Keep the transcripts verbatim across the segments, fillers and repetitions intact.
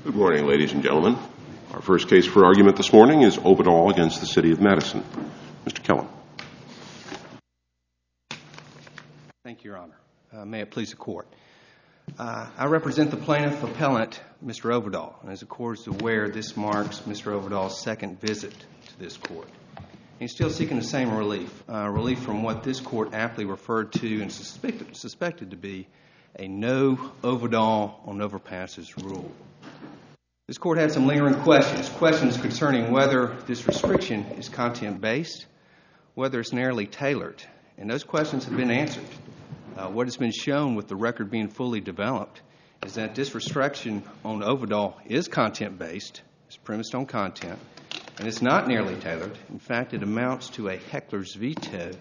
Good morning, ladies and gentlemen. Our first case for argument this morning is Ovidal against the City of Madison. Mister Kellum. Thank you, Your Honor. Uh, may it please the Court. Uh, I represent the plaintiff appellant, Mister Ovidal. And as the Court is aware, this marks Mister Ovidal's second visit to this Court. He's still seeking the same relief, uh, relief from what this Court aptly referred to and suspected, suspected to be a no Ovidal on overpasses rule. This Court had some lingering questions, questions concerning whether this restriction is content-based, whether it's narrowly tailored, and those questions have been answered. Uh, what has been shown with the record being fully developed is that this restriction on Ovidal is content-based, it's premised on content, and it's not narrowly tailored. In fact, it amounts to a heckler's veto,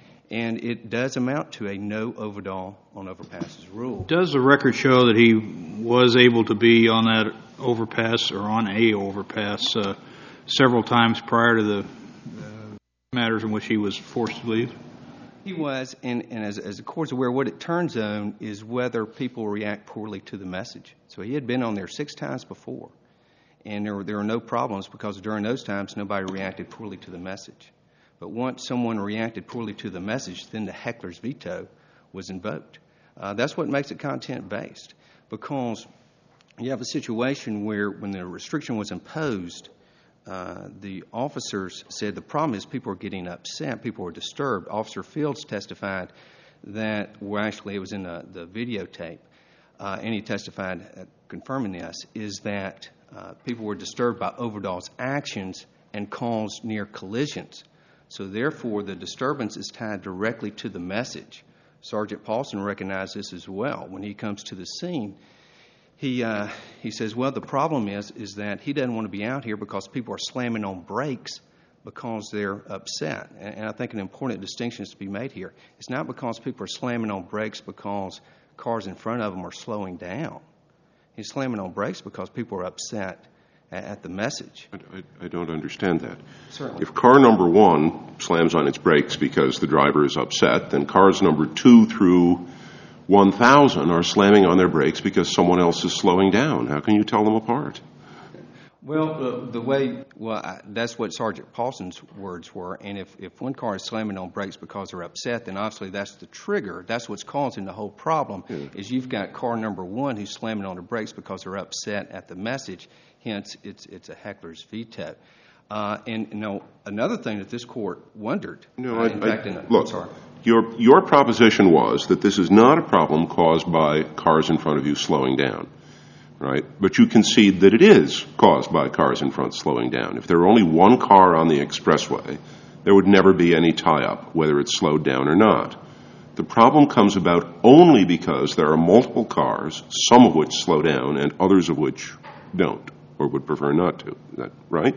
and it does amount to a no Ovidal on overpasses rule. Does the record show that he was able to be on that overpass or on a overpass uh, several times prior to the uh, matters in which he was forced to leave? He was, and, and as, as the Court's aware, what it turns on is whether people react poorly to the message. So he had been on there six times before, and there were, there were no problems because during those times nobody reacted poorly to the message. But once someone reacted poorly to the message, then the heckler's veto was invoked. Uh, that's what makes it content-based, because you have a situation where when the restriction was imposed, uh, the officers said the problem is people are getting upset, people are disturbed. Officer Fields testified that, well, actually it was in the, the videotape, uh, and he testified uh, confirming this, is that uh, people were disturbed by Ovidal's actions and caused near collisions. So therefore, the disturbance is tied directly to the message. Sergeant Paulson recognized this as well. When he comes to the scene, he uh, he says, well, the problem is is that he doesn't want to be out here because people are slamming on brakes because they're upset. And, and I think an important distinction is to be made here. It's not because people are slamming on brakes because cars in front of them are slowing down. He's slamming on brakes because people are upset at the message. I, I don't understand that. Certainly. If car number one slams on its brakes because the driver is upset, then cars number two through one thousand are slamming on their brakes because someone else is slowing down. How can you tell them apart? Well, uh, the way, well, I, that's what Sergeant Paulson's words were. And if, if one car is slamming on brakes because they're upset, then obviously that's the trigger. That's what's causing the whole problem, yeah. Is you've got car number one who's slamming on the brakes because they're upset at the message. Hence, it's it's a heckler's veto. Uh, and, you know, another thing that this Court wondered. No, uh, I, in fact, I, in a, look, sorry. your your proposition was that this is not a problem caused by cars in front of you slowing down. Right? But you concede that it is caused by cars in front slowing down. If there were only one car on the expressway, there would never be any tie-up, whether it's slowed down or not. The problem comes about only because there are multiple cars, some of which slow down and others of which don't, or would prefer not to. Is that right?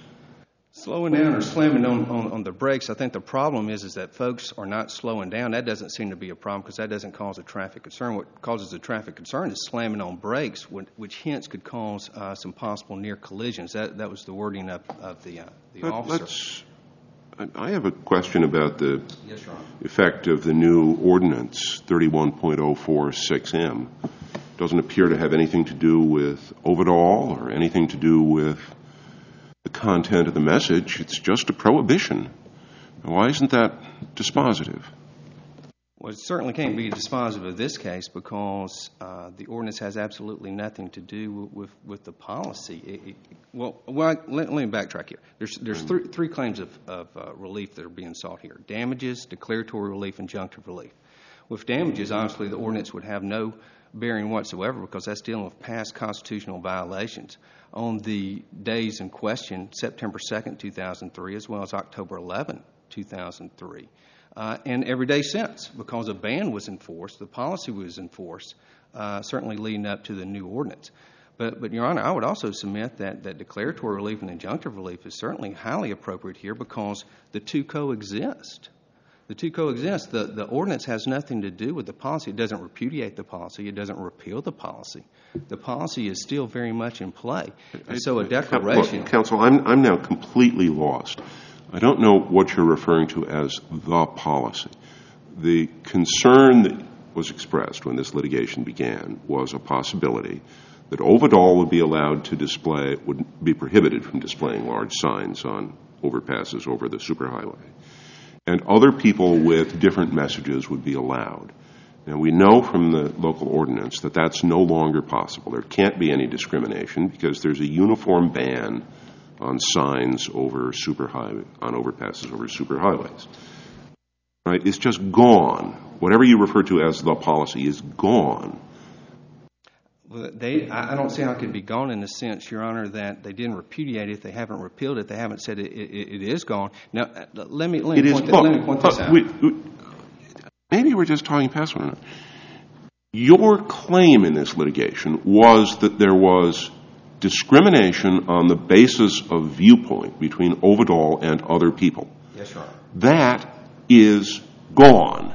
Slowing down or slamming on, on, on the brakes, I think the problem is is that folks are not slowing down. That doesn't seem to be a problem because that doesn't cause a traffic concern. What causes a traffic concern is slamming on brakes, which hence could cause uh, some possible near collisions. That that was the wording of, of the, uh, the but officer. Let's, I have a question about the yes, Your Honor. effect of the new ordinance, thirty-one point oh four six M. It doesn't appear to have anything to do with Ovidal or anything to do with the content of the message. It's just a prohibition. Why isn't that dispositive? Well, it certainly can't be dispositive of this case because uh, the ordinance has absolutely nothing to do with, with, with the policy. It, it, well, well let, let me backtrack here. There's, there's three, three claims of, of uh, relief that are being sought here. Damages, declaratory relief, injunctive relief. With damages, obviously, the ordinance would have no bearing whatsoever because that's dealing with past constitutional violations. On the days in question, September second, two thousand three, as well as October eleventh, two thousand three, uh, and every day since, because a ban was enforced, the policy was enforced, uh, certainly leading up to the new ordinance. But, but Your Honor, I would also submit that, that declaratory relief and injunctive relief is certainly highly appropriate here because the two coexist. The two coexist. The, the ordinance has nothing to do with the policy. It doesn't repudiate the policy. It doesn't repeal the policy. The policy is still very much in play. And so a declaration... Look, Counsel, I'm, I'm now completely lost. I don't know what you're referring to as the policy. The concern that was expressed when this litigation began was a possibility that Ovidal would be allowed to display, would be prohibited from displaying large signs on overpasses over the superhighway. And other people with different messages would be allowed. Now, we know from the local ordinance that that's no longer possible. There can't be any discrimination because there's a uniform ban on signs over superhighway, on overpasses over superhighways. Right? It's just gone. Whatever you refer to as the policy is gone. Well, they, I don't see how it could be gone in the sense, Your Honor, that they didn't repudiate it, they haven't repealed it, they haven't said it, it, it is gone. Now, let me, let me, point, is, that, let me point this out. We, we, maybe we're just talking past one another. Your claim in this litigation was that there was discrimination on the basis of viewpoint between Ovidal and other people. Yes, Your Honor. That is gone.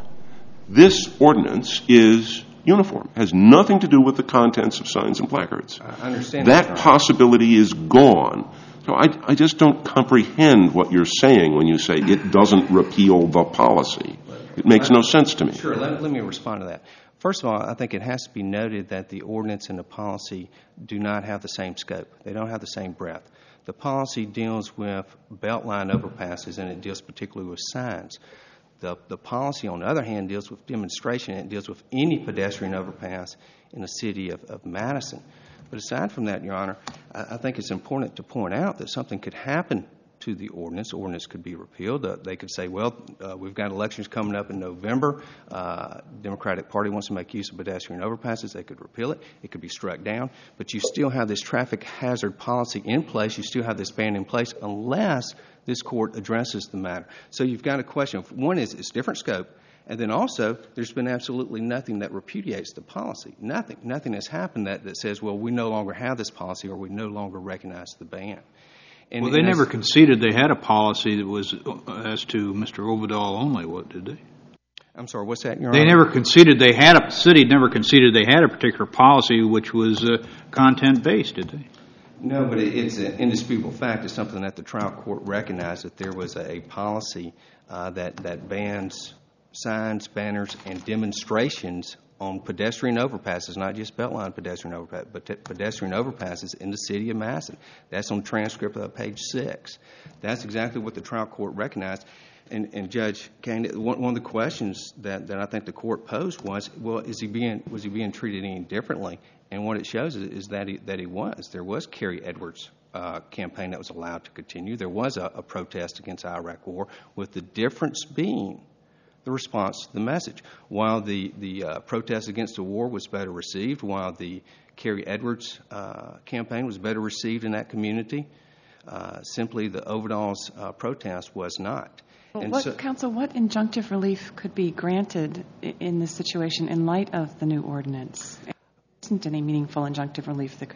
This ordinance is uniform. It has nothing to do with the contents of signs and placards. I understand that. That possibility is gone. So I, I just don't comprehend what you're saying when you say it doesn't repeal the policy. It makes no sense to me. Sure. Let, let me respond to that. First of all, I think it has to be noted that the ordinance and the policy do not have the same scope. They don't have the same breadth. The policy deals with beltline overpasses, and it deals particularly with signs. The, the policy, on the other hand, deals with demonstration. It deals with any pedestrian overpass in the city of, of Madison. But aside from that, Your Honor, I, I think it's important to point out that something could happen to the ordinance. The ordinance could be repealed. Uh, they could say, well, uh, we've got elections coming up in November. Uh, Democratic Party wants to make use of pedestrian overpasses. They could repeal it. It could be struck down. But you still have this traffic hazard policy in place. You still have this ban in place unless this court addresses the matter. So you've got a question. One is it's different scope. And then also, there's been absolutely nothing that repudiates the policy. Nothing. Nothing has happened that, that says, well, we no longer have this policy or we no longer recognize the ban. And, well, they never conceded they had a policy that was as to Mister Ovidal only, what did they? I'm sorry, what's that, Your They Honor? never conceded they had a, the city never conceded they had a particular policy which was uh, content-based, did they? No, but it, it's an indisputable fact. It's something that the trial court recognized, that there was a, a policy uh, that, that bans signs, banners, and demonstrations on pedestrian overpasses, not just beltline pedestrian overpasses, but t- pedestrian overpasses in the city of Madison. That's on transcript of page six. That's exactly what the trial court recognized. And, and Judge Kane, one, one of the questions that, that I think the court posed was, well, is he being was he being treated any differently? And what it shows is, is that he that he was. There was Kerry Edwards' uh, campaign that was allowed to continue. There was a, a protest against the Iraq War, with the difference being the response to the message. While the, the uh, protest against the war was better received, while the Kerry Edwards uh, campaign was better received in that community, uh, simply the Ovidal's uh, protest was not. Well, and what, so, Counsel, what injunctive relief could be granted in this situation in light of the new ordinance? There isn't any meaningful injunctive relief that could.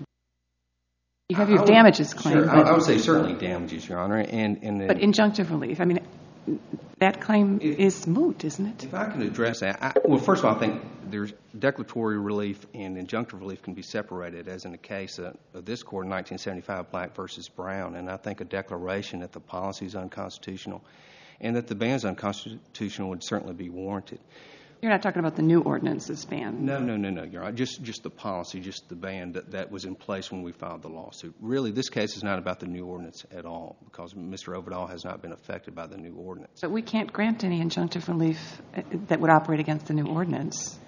You have your would, damages claim. Sure, I, I would say certainly damages, Your Honor. And, and but injunctive relief, I mean, that claim if, is moot, isn't it? If I can address that, I, well, first of all, I think there's declaratory relief and injunctive relief can be separated, as in the case of, of this court in nineteen seventy-five, Black versus Brown. And I think a declaration that the policy is unconstitutional and that the ban is unconstitutional would certainly be warranted. You're not talking about the new ordinance's ban? No, no, no, no. You're right. Just, just the policy, just the ban that, that was in place when we filed the lawsuit. Really, this case is not about the new ordinance at all, because Mister Ovidal has not been affected by the new ordinance. But we can't grant any injunctive relief that would operate against the new ordinance.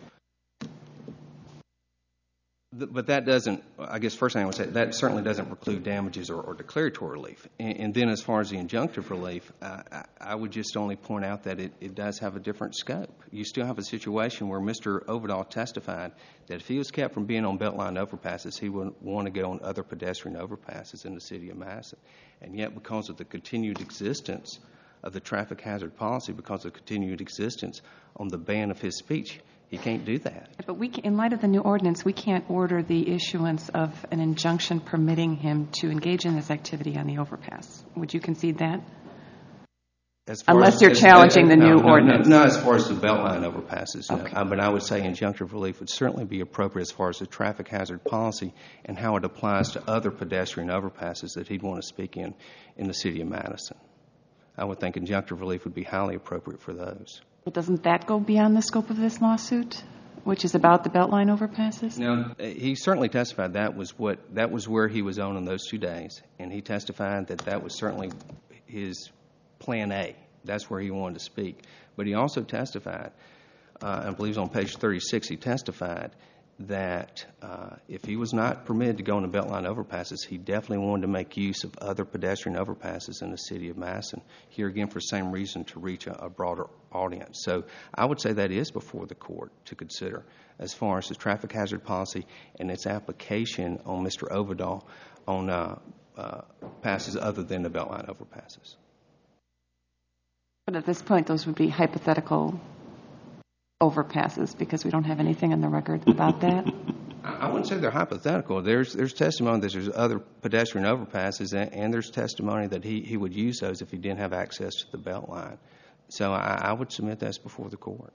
But that doesn't, I guess first thing I would say, that certainly doesn't preclude damages or, or declaratory relief. And, and then as far as the injunctive relief, uh, I, I would just only point out that it, it does have a different scope. You still have a situation where Mister Ovidal testified that if he was kept from being on beltline overpasses, he would want to go on other pedestrian overpasses in the city of Madison. And yet, because of the continued existence of the traffic hazard policy, because of the continued existence on the ban of his speech, he can't do that. But we, can, in light of the new ordinance, we can't order the issuance of an injunction permitting him to engage in this activity on the overpass. Would you concede that? As far Unless as, you're as, challenging as, the no, new no, ordinance. No, not as far as the beltline overpasses. Okay. No. Uh, but I would say injunctive relief would certainly be appropriate as far as the traffic hazard policy and how it applies to other pedestrian overpasses that he'd want to speak in in the city of Madison. I would think injunctive relief would be highly appropriate for those. But doesn't that go beyond the scope of this lawsuit? Which is about the Beltline overpasses? No, he certainly testified that was what that was where he was on in those two days, and he testified that that was certainly his plan A. That's where he wanted to speak. But he also testified, uh, I believe it was on page thirty-six, he testified that uh, if he was not permitted to go on the Beltline overpasses, he definitely wanted to make use of other pedestrian overpasses in the city of Madison, here again for the same reason, to reach a, a broader audience. So I would say that is before the court to consider as far as the traffic hazard policy and its application on Mister Overdahl on uh, uh, passes other than the Beltline overpasses. But at this point, those would be hypothetical overpasses because we don't have anything on the record about that. I wouldn't say they're hypothetical. There's there's testimony that there's other pedestrian overpasses, and, and there's testimony that he, he would use those if he didn't have access to the Beltline. So I, I would submit that's before the court.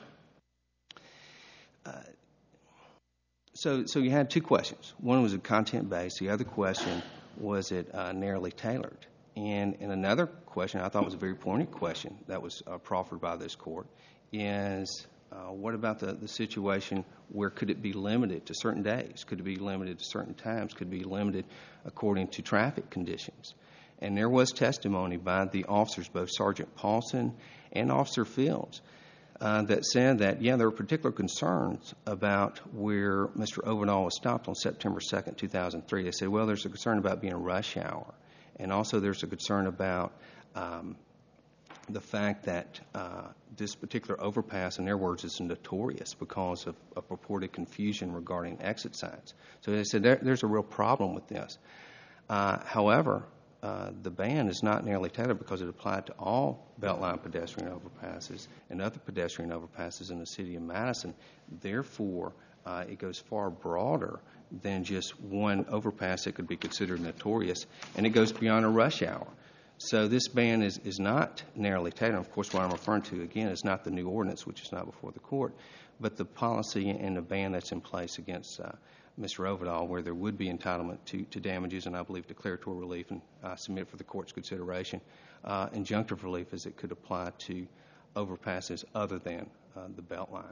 Uh, so so you had two questions. One was a content-based. The other question, was it uh, narrowly tailored? And, and another question I thought was a very poignant question that was uh, proffered by this court is, uh, what about the, the situation where could it be limited to certain days? Could it be limited to certain times? Could it be limited according to traffic conditions? And there was testimony by the officers, both Sergeant Paulson and Officer Fields, uh, that said that, yeah, there were particular concerns about where Mister Overdahl was stopped on September second, two thousand three. They said, well, there's a concern about being a rush hour. And also there's a concern about um, the fact that uh, this particular overpass, in their words, is notorious because of, of purported confusion regarding exit signs. So they said there, there's a real problem with this. Uh, however, uh, the ban is not narrowly tailored because it applied to all Beltline pedestrian overpasses and other pedestrian overpasses in the city of Madison. Therefore, uh, it goes far broader than just one overpass that could be considered notorious, and it goes beyond a rush hour. So this ban is, is not narrowly tailored. Of course, what I'm referring to, again, is not the new ordinance, which is not before the court, but the policy and the ban that's in place against uh, Mister Overdahl, where there would be entitlement to, to damages and I believe declaratory relief, and uh, submit for the court's consideration. Uh, injunctive relief as it could apply to overpasses other than uh, the Beltline.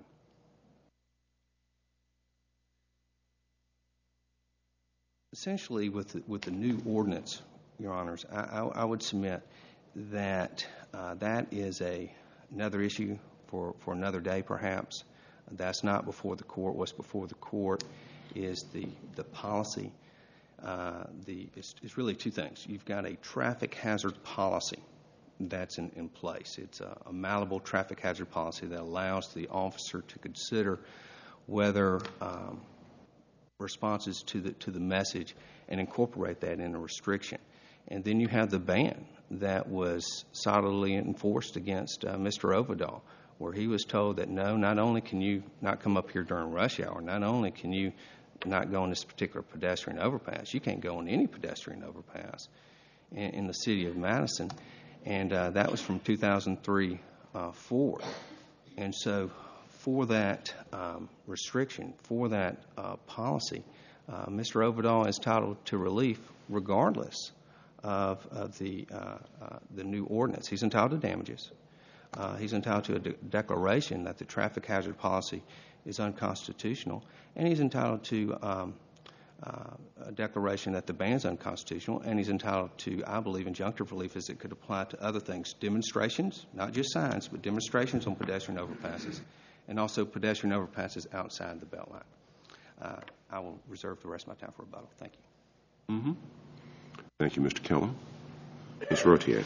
Essentially, with the, with the new ordinance, Your Honors, I, I, I would submit that uh, that is a another issue for, for another day, perhaps. That's not before the court. What's before the court is the the policy. Uh, the it's, it's really two things. You've got a traffic hazard policy that's in, in place. It's a, a malleable traffic hazard policy that allows the officer to consider whether um, responses to the to the message and incorporate that in a restriction. And then you have the ban that was solidly enforced against uh, Mister Overdahl, where he was told that no, not only can you not come up here during rush hour, not only can you not go on this particular pedestrian overpass, you can't go on any pedestrian overpass in, in the city of Madison. And uh, that was from two thousand three uh, forward. And so for that um, restriction, for that uh, policy, uh, Mister Overdahl is entitled to relief regardless of, of the uh, uh, the new ordinance. He's entitled to damages. Uh, he's entitled to a de- declaration that the traffic hazard policy is unconstitutional, and he's entitled to um, uh, a declaration that the ban is unconstitutional, and he's entitled to, I believe, injunctive relief as it could apply to other things, demonstrations, not just signs, but demonstrations on pedestrian overpasses, and also pedestrian overpasses outside the Beltline. Uh, I will reserve the rest of my time for rebuttal. Thank you. Mm-hmm. Thank you, Mister Keller. Miz Rotier.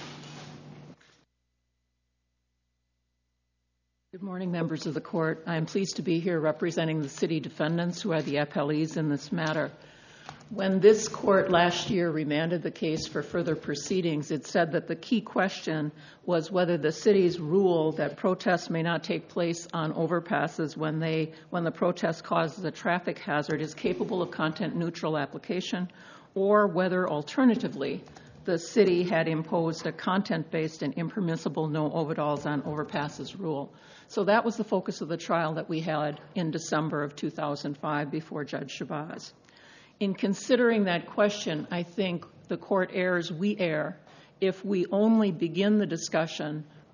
Good morning, members of the court. I am pleased to be here representing the city defendants who are the appellees in this matter. When this court last year remanded the case for further proceedings, it said that the key question was whether the city's rule that protests may not take place on overpasses when they when the protest causes a traffic hazard is capable of content-neutral application, or whether alternatively the city had imposed a content-based and impermissible no overdolls on overpasses rule. So that was the focus of the trial that we had in December of two thousand five before Judge Shabazz. In considering that question, I think the court errs, we err, if we only begin the discussion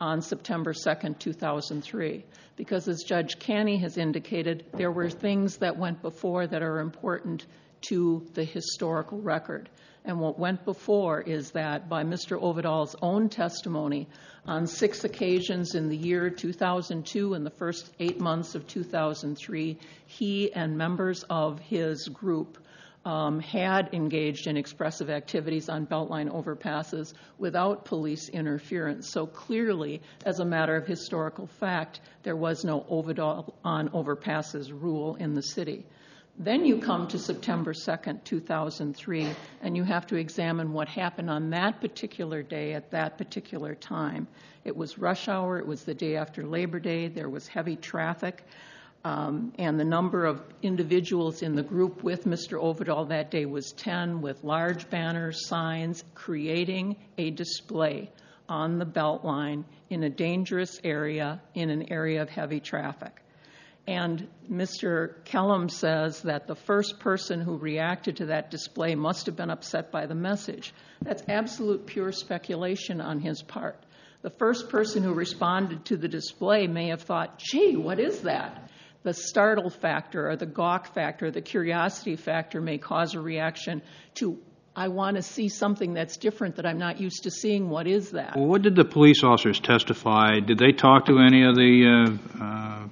on September second, two thousand three. Because as Judge Caney has indicated, there were things that went before that are important to the historical record. And what went before is that by Mister Ovidal's own testimony, on six occasions in the year two thousand two and the first eight months of two thousand three, he and members of his group um, had engaged in expressive activities on Beltline overpasses without police interference. So clearly, as a matter of historical fact, there was no Ovidal on overpasses rule in the city. Then you come to September second, two thousand three, and you have to examine what happened on that particular day at that particular time. It was rush hour. It was the day after Labor Day. There was heavy traffic. Um, and the number of individuals in the group with Mister Ovidal that day was ten, with large banners, signs, creating a display on the Beltline in a dangerous area, in an area of heavy traffic. And Mister Kellum says that the first person who reacted to that display must have been upset by the message. That's absolute pure speculation on his part. The first person who responded to the display may have thought, gee, what is that? The startle factor or the gawk factor, the curiosity factor may cause a reaction to, I want to see something that's different that I'm not used to seeing. What is that? Well, what did the police officers testify? Did they talk to any of the uh, uh,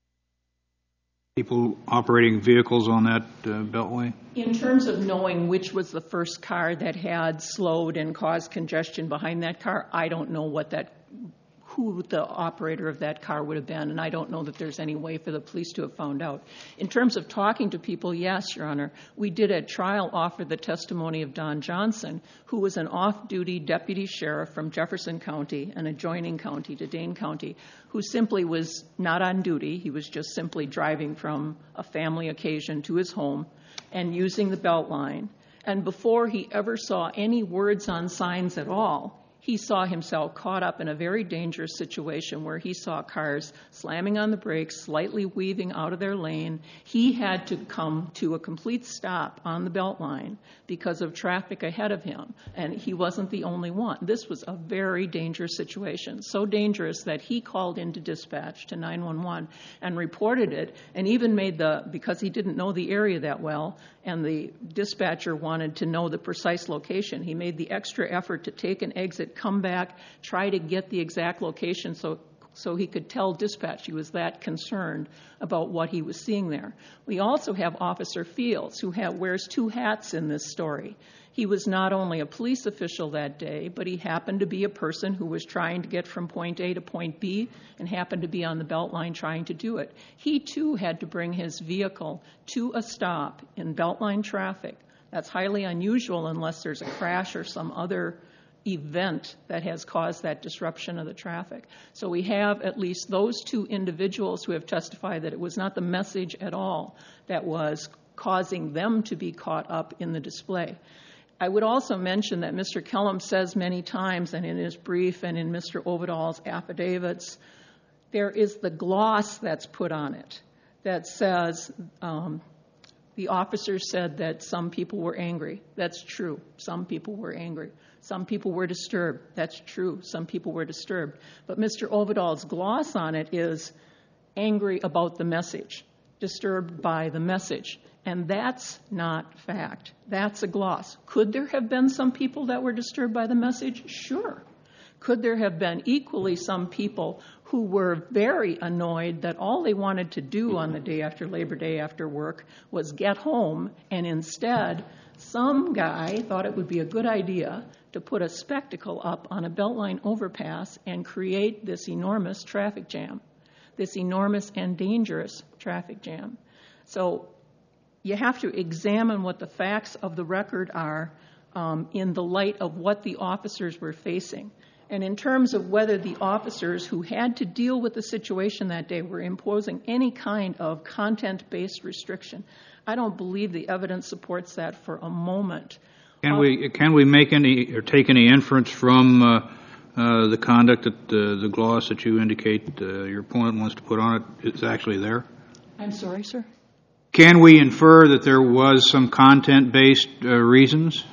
people operating vehicles on that uh, beltway? In terms of knowing which was the first car that had slowed and caused congestion behind that car, I don't know what that, who the operator of that car would have been, and I don't know that there's any way for the police to have found out. In terms of talking to people, yes, Your Honor, we did at trial offer the testimony of Don Johnson, who was an off-duty deputy sheriff from Jefferson County, an adjoining county to Dane County, who simply was not on duty. He was just simply driving from a family occasion to his home and using the Beltline. And before he ever saw any words on signs at all, he saw himself caught up in a very dangerous situation where he saw cars slamming on the brakes, slightly weaving out of their lane. He had to come to a complete stop on the Beltline because of traffic ahead of him, and he wasn't the only one. This was a very dangerous situation, so dangerous that he called into dispatch to nine one one and reported it, and even made the, because he didn't know the area that well, and the dispatcher wanted to know the precise location, he made the extra effort to take an exit, come back, try to get the exact location so so he could tell dispatch he was that concerned about what he was seeing there. We also have Officer Fields, who have, wears two hats in this story. He was not only a police official that day, but he happened to be a person who was trying to get from point A to point B and happened to be on the Beltline trying to do it. He, too, had to bring his vehicle to a stop in Beltline traffic. That's highly unusual unless there's a crash or some other event that has caused that disruption of the traffic. So we have at least those two individuals who have testified that it was not the message at all that was causing them to be caught up in the display. I would also mention that Mister Kellum says many times, and in his brief and in Mister Ovidal's affidavits, there is the gloss that's put on it that says um, the officer said that some people were angry. That's true. Some people were angry. Some people were disturbed. That's true. Some people were disturbed. But Mister Ovidal's gloss on it is angry about the message, disturbed by the message. And that's not fact. That's a gloss. Could there have been some people that were disturbed by the message? Sure. Could there have been equally some people who were very annoyed that all they wanted to do on the day after Labor Day after work was get home, and instead some guy thought it would be a good idea to put a spectacle up on a Beltline overpass and create this enormous traffic jam, this enormous and dangerous traffic jam. So you have to examine what the facts of the record are um, in the light of what the officers were facing. And in terms of whether the officers who had to deal with the situation that day were imposing any kind of content-based restriction, I don't believe the evidence supports that for a moment. Can we can we make any or take any inference from uh, uh, the conduct that uh, the gloss that you indicate uh, your opponent wants to put on it is actually there? I'm sorry, sir? Can we infer that there was some content-based uh, reasons?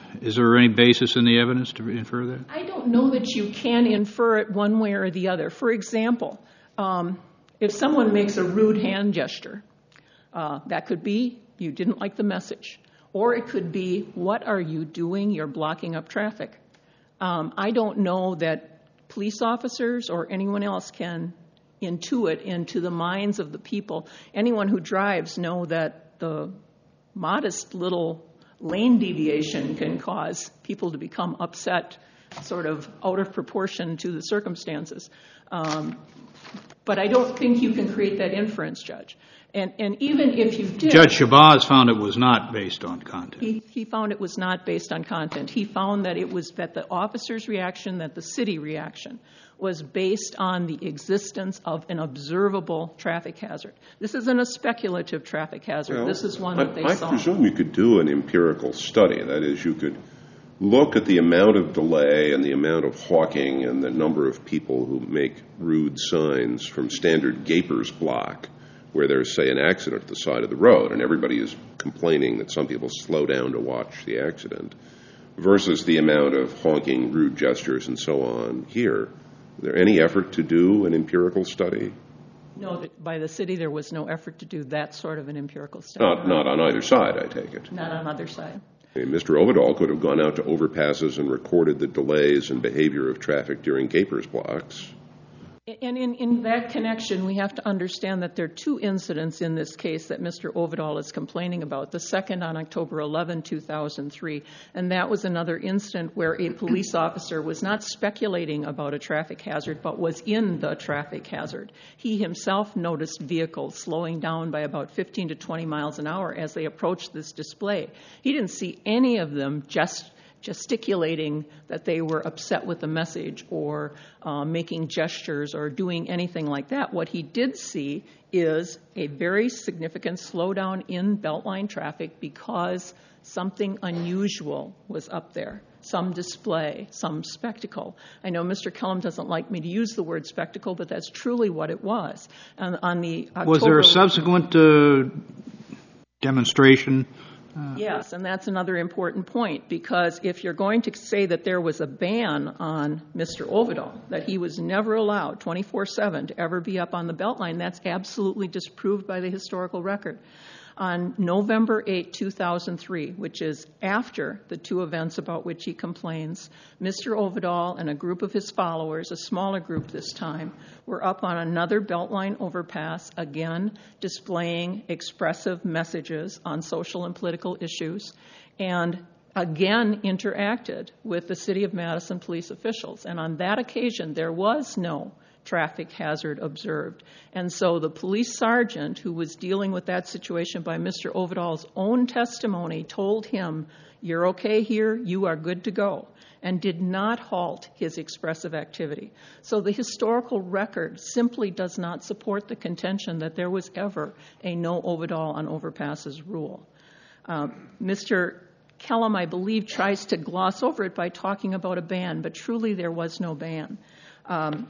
Is there any basis in the evidence to infer that? I don't know that you can infer it one way or the other. For example, um, if someone makes a rude hand gesture, uh, that could be you didn't like the message. Or it could be, what are you doing? You're blocking up traffic. Um, I don't know that police officers or anyone else can intuit into the minds of the people. Anyone who drives know that the modest little lane deviation can cause people to become upset, sort of out of proportion to the circumstances. Um, but I don't think you can create that inference, Judge. And, and even if you did... Judge Shabazz found it was not based on content. He, he found it was not based on content. He found that it was that the officer's reaction, that the city reaction, was based on the existence of an observable traffic hazard. This isn't a speculative traffic hazard. Well, this is one I, that they I saw. I presume you could do an empirical study. That is, you could look at the amount of delay and the amount of hawking and the number of people who make rude signs from standard Gapers block, where there's, say, an accident at the side of the road, and everybody is complaining that some people slow down to watch the accident, versus the amount of honking, rude gestures, and so on here. Is there any effort to do an empirical study? No, by the city there was no effort to do that sort of an empirical study. Not, not on either side, I take it. Not on either side. I mean, Mister Ovidal could have gone out to overpasses and recorded the delays and behavior of traffic during Gapers blocks. And in, in that connection, we have to understand that there are two incidents in this case that Mister Ovidal is complaining about. The second on October eleventh, two thousand three, and that was another incident where a police officer was not speculating about a traffic hazard, but was in the traffic hazard. He himself noticed vehicles slowing down by about fifteen to twenty miles an hour as they approached this display. He didn't see any of them just gesticulating that they were upset with the message or uh, making gestures or doing anything like that. What he did see is a very significant slowdown in Beltline traffic because something unusual was up there, some display, some spectacle. I know Mister Kellum doesn't like me to use the word spectacle, but that's truly what it was. And on the October was there a subsequent uh, demonstration? Uh, yes, and that's another important point, because if you're going to say that there was a ban on Mister Ovidal, that he was never allowed twenty-four seven to ever be up on the Beltline, that's absolutely disproved by the historical record. On November eighth, two thousand three, which is after the two events about which he complains, Mister Ovidal and a group of his followers, a smaller group this time, were up on another Beltline overpass, again displaying expressive messages on social and political issues, and again interacted with the City of Madison police officials. And on that occasion, there was no traffic hazard observed. And so the police sergeant who was dealing with that situation by Mister Ovidal's own testimony told him, "You're okay here, you are good to go," and did not halt his expressive activity. So the historical record simply does not support the contention that there was ever a no Ovidal on overpasses rule. Um, Mister Kellum, I believe, tries to gloss over it by talking about a ban, but truly there was no ban. Um,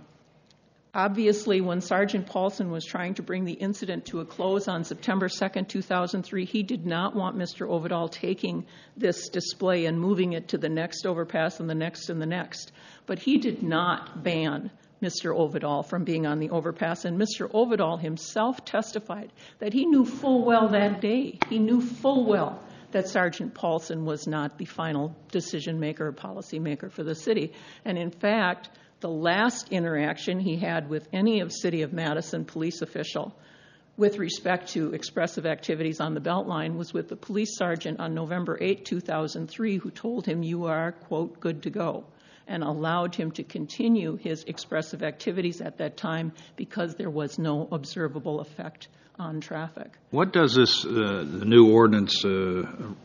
Obviously, when Sergeant Paulson was trying to bring the incident to a close on September second, two thousand three, he did not want Mister Ovidal taking this display and moving it to the next overpass and the next and the next. But he did not ban Mister Ovidal from being on the overpass, and Mister Ovidal himself testified that he knew full well that day, he knew full well that Sergeant Paulson was not the final decision maker or policy maker for the city. And in fact, the last interaction he had with any of City of Madison police official with respect to expressive activities on the Beltline was with the police sergeant on November eighth, two thousand three, who told him, "You are, quote, good to go," and allowed him to continue his expressive activities at that time because there was no observable effect on traffic. What does this, uh, the new ordinance uh,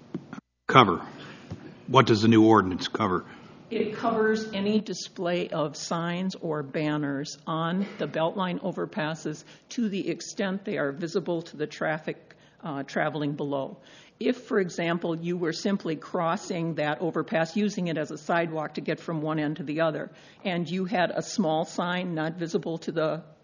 cover? What does the new ordinance cover? It covers any display of signs or banners on the Beltline overpasses to the extent they are visible to the traffic uh, traveling below. If, for example, you were simply crossing that overpass, using it as a sidewalk to get from one end to the other, and you had a small sign not visible to the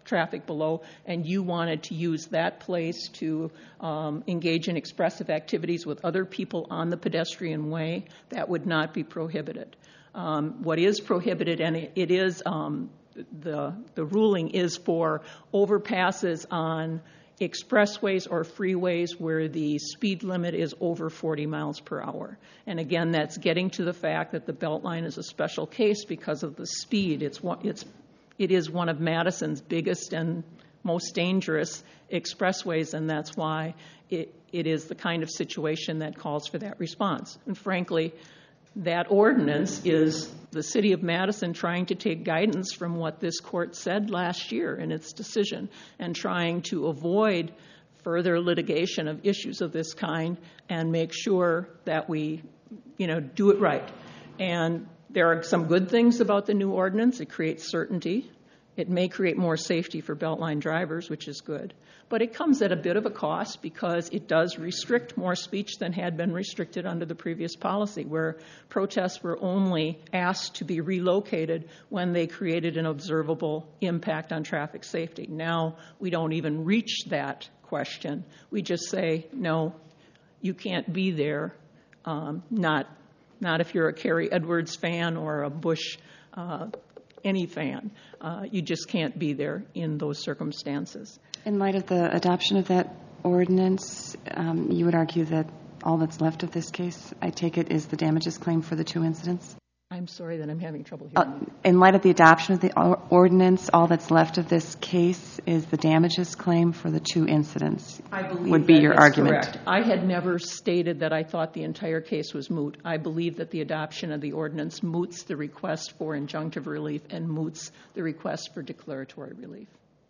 traffic below, and you wanted to use that place to um, engage in expressive activities with other people on the pedestrian way, that would not be prohibited. Um, what is prohibited, and it, it is, um, the, the ruling is for overpasses on expressways or freeways where the speed limit is over forty miles per hour. And again, that's getting to the fact that the Beltline is a special case because of the speed. It's one, it's, it is one of Madison's biggest and most dangerous expressways, and that's why it, it is the kind of situation that calls for that response. And frankly, that ordinance is the city of Madison trying to take guidance from what this court said last year in its decision and trying to avoid further litigation of issues of this kind and make sure that we, you know, do it right. And there are some good things about the new ordinance. It creates certainty. It may create more safety for Beltline drivers, which is good. But it comes at a bit of a cost because it does restrict more speech than had been restricted under the previous policy, where protests were only asked to be relocated when they created an observable impact on traffic safety. Now we don't even reach that question. We just say, no, you can't be there, um, not, not if you're a Carrie Edwards fan or a Bush uh, any fan. Uh, you just can't be there in those circumstances. In light of the adoption of that ordinance, um, you would argue that all that's left of this case, I take it, is the damages claim for the two incidents? I'm sorry that I'm having trouble hearing Uh, you. in light of the adoption of the or- ordinance, all that's left of this case is the damages claim for the two incidents. I believe would be that your is argument. Correct. I had never stated that I thought the entire case was moot. I believe that the adoption of the ordinance moots the request for injunctive relief and moots the request for declaratory relief.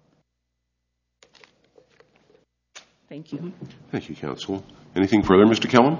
Thank you. Mm-hmm. Thank you, counsel. Anything further, Mister Kellum?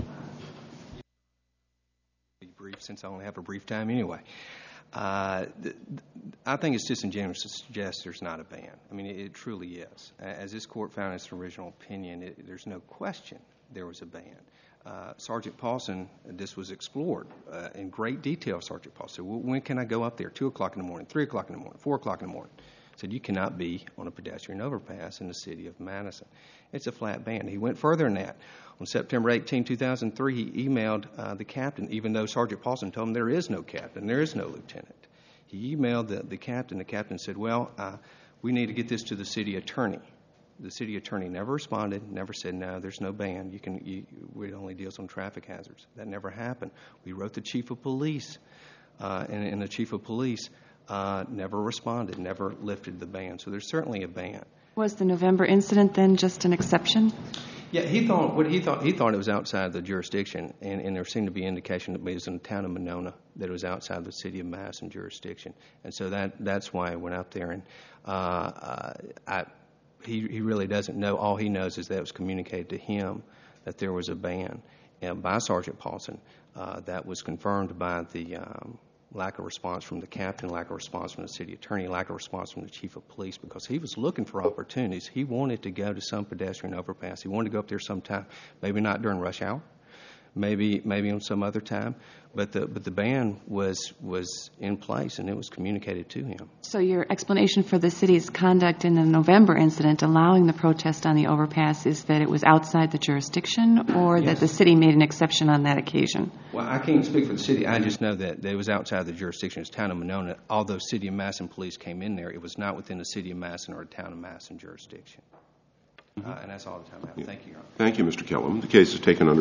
Be brief, since I only have a brief time anyway. Uh, th- th- I think it's disingenuous to suggest there's not a ban. I mean, it, it truly is. As this court found in its original opinion, it, there's no question there was a ban. Uh, Sergeant Paulson, this was explored uh, in great detail. Sergeant Paulson said, well, when can I go up there? Two o'clock in the morning, three o'clock in the morning, four o'clock in the morning. Said, you cannot be on a pedestrian overpass in the city of Madison. It's a flat ban. He went further than that. On September eighteenth, two thousand three, he emailed uh, the captain, even though Sergeant Paulson told him there is no captain, there is no lieutenant. He emailed the, the captain. The captain said, well, uh, we need to get this to the city attorney. The city attorney never responded, never said, no, there's no ban. You can, you, it only deals on traffic hazards. That never happened. We wrote the chief of police, uh, and, and the chief of police uh, never responded, never lifted the ban. So there's certainly a ban. Was the November incident then just an exception? Yeah, he thought what he thought he thought it was outside the jurisdiction, and, and there seemed to be indication that it was in the town of Monona, that it was outside the city of Madison jurisdiction, and so that that's why I went up there. And uh, uh, I, he he really doesn't know. All he knows is that it was communicated to him that there was a ban, and by Sergeant Paulson. Uh, that was confirmed by the um, lack of response from the captain, lack of response from the city attorney, lack of response from the chief of police, because he was looking for opportunities. He wanted to go to some pedestrian overpass. He wanted to go up there sometime, maybe not during rush hour, maybe maybe on some other time, but the but the ban was was in place and it was communicated to him. So your explanation for the city's conduct in the November incident, allowing the protest on the overpass, is that it was outside the jurisdiction, or Yes. that the city made an exception on that occasion? Well, I can't speak for the city. I just know that it was outside the jurisdiction. It's town of Monona. Although city of Madison police came in there, it was not within the city of Madison or town of Madison jurisdiction. Mm-hmm. Uh, and that's all the time I have. Thank you, Your Honor. Thank you, Mister Kellum. The case is taken under